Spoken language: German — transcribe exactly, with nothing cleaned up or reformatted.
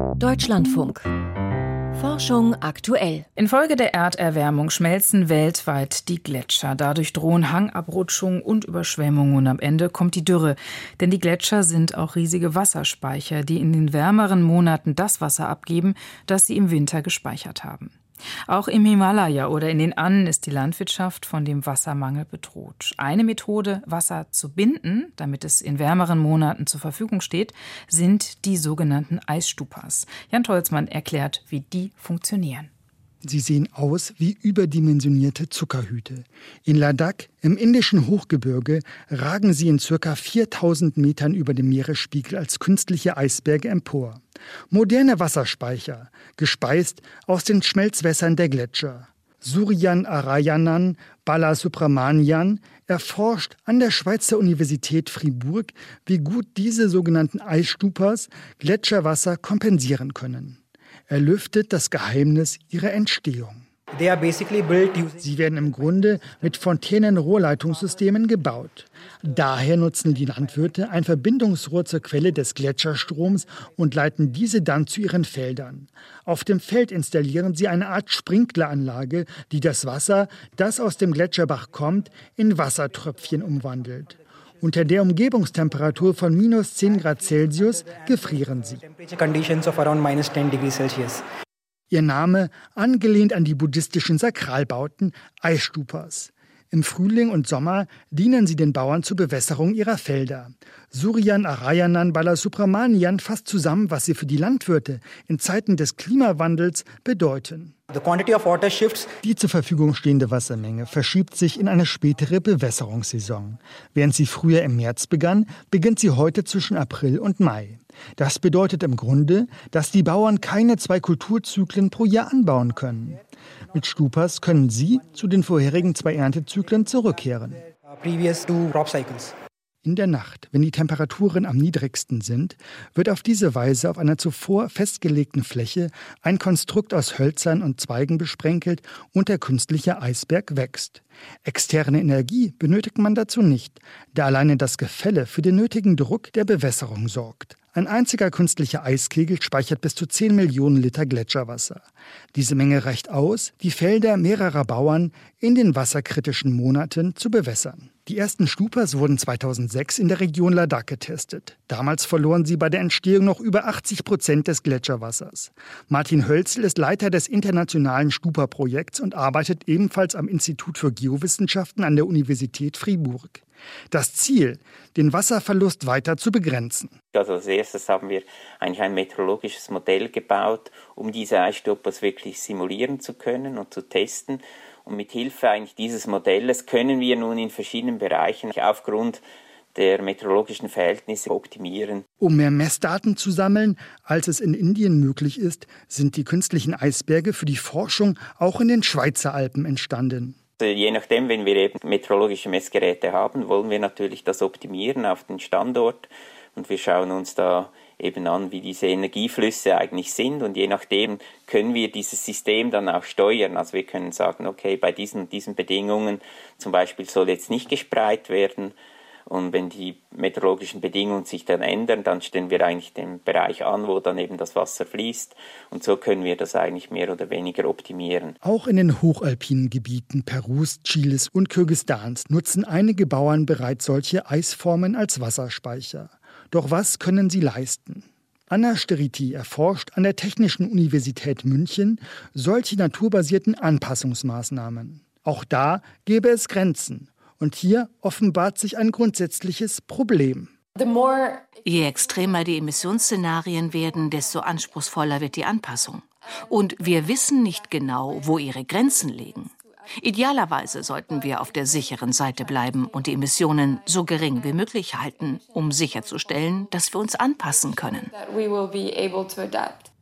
Deutschlandfunk. Forschung aktuell. Infolge der Erderwärmung schmelzen weltweit die Gletscher. Dadurch drohen Hangabrutschungen und Überschwemmungen. Und am Ende kommt die Dürre. Denn die Gletscher sind auch riesige Wasserspeicher, die in den wärmeren Monaten das Wasser abgeben, das sie im Winter gespeichert haben. Auch im Himalaya oder in den Anden ist die Landwirtschaft von dem Wassermangel bedroht. Eine Methode, Wasser zu binden, damit es in wärmeren Monaten zur Verfügung steht, sind die sogenannten Eisstupas. Jan Tolzmann erklärt, wie die funktionieren. Sie sehen aus wie überdimensionierte Zuckerhüte. In Ladakh, im indischen Hochgebirge, ragen sie in ca. viertausend Metern über dem Meeresspiegel als künstliche Eisberge empor. Moderne Wasserspeicher, gespeist aus den Schmelzwässern der Gletscher. Suryan Narayanan Balasubramanian erforscht an der Schweizer Universität Fribourg, wie gut diese sogenannten Eisstupas Gletscherwasser kompensieren können. Er lüftet das Geheimnis ihrer Entstehung. Sie werden im Grunde mit Fontänen-Rohrleitungssystemen gebaut. Daher nutzen die Landwirte ein Verbindungsrohr zur Quelle des Gletscherstroms und leiten diese dann zu ihren Feldern. Auf dem Feld installieren sie eine Art Sprinkleranlage, die das Wasser, das aus dem Gletscherbach kommt, in Wassertröpfchen umwandelt. Unter der Umgebungstemperatur von minus zehn Grad Celsius gefrieren sie. Ihr Name angelehnt an die buddhistischen Sakralbauten Eisstupas. Im Frühling und Sommer dienen sie den Bauern zur Bewässerung ihrer Felder. Suryan Narayanan Balasubramanian fasst zusammen, was sie für die Landwirte in Zeiten des Klimawandels bedeuten. Die zur Verfügung stehende Wassermenge verschiebt sich in eine spätere Bewässerungssaison. Während sie früher im März begann, beginnt sie heute zwischen April und Mai. Das bedeutet im Grunde, dass die Bauern keine zwei Kulturzyklen pro Jahr anbauen können. Mit Stupas können sie zu den vorherigen zwei Erntezyklen zurückkehren. In der Nacht, wenn die Temperaturen am niedrigsten sind, wird auf diese Weise auf einer zuvor festgelegten Fläche ein Konstrukt aus Hölzern und Zweigen besprenkelt und der künstliche Eisberg wächst. Externe Energie benötigt man dazu nicht, da alleine das Gefälle für den nötigen Druck der Bewässerung sorgt. Ein einziger künstlicher Eiskegel speichert bis zu zehn Millionen Liter Gletscherwasser. Diese Menge reicht aus, die Felder mehrerer Bauern in den wasserkritischen Monaten zu bewässern. Die ersten Stupas wurden zweitausendsechs in der Region Ladakh getestet. Damals verloren sie bei der Entstehung noch über achtzig Prozent des Gletscherwassers. Martin Hölzel ist Leiter des internationalen Stupa-Projekts und arbeitet ebenfalls am Institut für Geowissenschaften an der Universität Fribourg. Das Ziel, den Wasserverlust weiter zu begrenzen. Also als erstes haben wir eigentlich ein meteorologisches Modell gebaut, um diese Eisstupas wirklich simulieren zu können und zu testen. Und mit Hilfe eigentlich dieses Modells können wir nun in verschiedenen Bereichen aufgrund der meteorologischen Verhältnisse optimieren. Um mehr Messdaten zu sammeln, als es in Indien möglich ist, sind die künstlichen Eisberge für die Forschung auch in den Schweizer Alpen entstanden. Je nachdem, wenn wir eben meteorologische Messgeräte haben, wollen wir natürlich das optimieren auf den Standort. Und wir schauen uns da eben an, wie diese Energieflüsse eigentlich sind. Und je nachdem können wir dieses System dann auch steuern. Also wir können sagen, okay, bei diesen, diesen Bedingungen zum Beispiel soll jetzt nicht gesprayt werden. Und wenn die meteorologischen Bedingungen sich dann ändern, dann stellen wir eigentlich den Bereich an, wo dann eben das Wasser fließt. Und so können wir das eigentlich mehr oder weniger optimieren. Auch in den hochalpinen Gebieten Perus, Chiles und Kirgisistans nutzen einige Bauern bereits solche Eisformen als Wasserspeicher. Doch was können sie leisten? Anna Steriti erforscht an der Technischen Universität München solche naturbasierten Anpassungsmaßnahmen. Auch da gäbe es Grenzen. Und hier offenbart sich ein grundsätzliches Problem. Je extremer die Emissionsszenarien werden, desto anspruchsvoller wird die Anpassung. Und wir wissen nicht genau, wo ihre Grenzen liegen. Idealerweise sollten wir auf der sicheren Seite bleiben und die Emissionen so gering wie möglich halten, um sicherzustellen, dass wir uns anpassen können.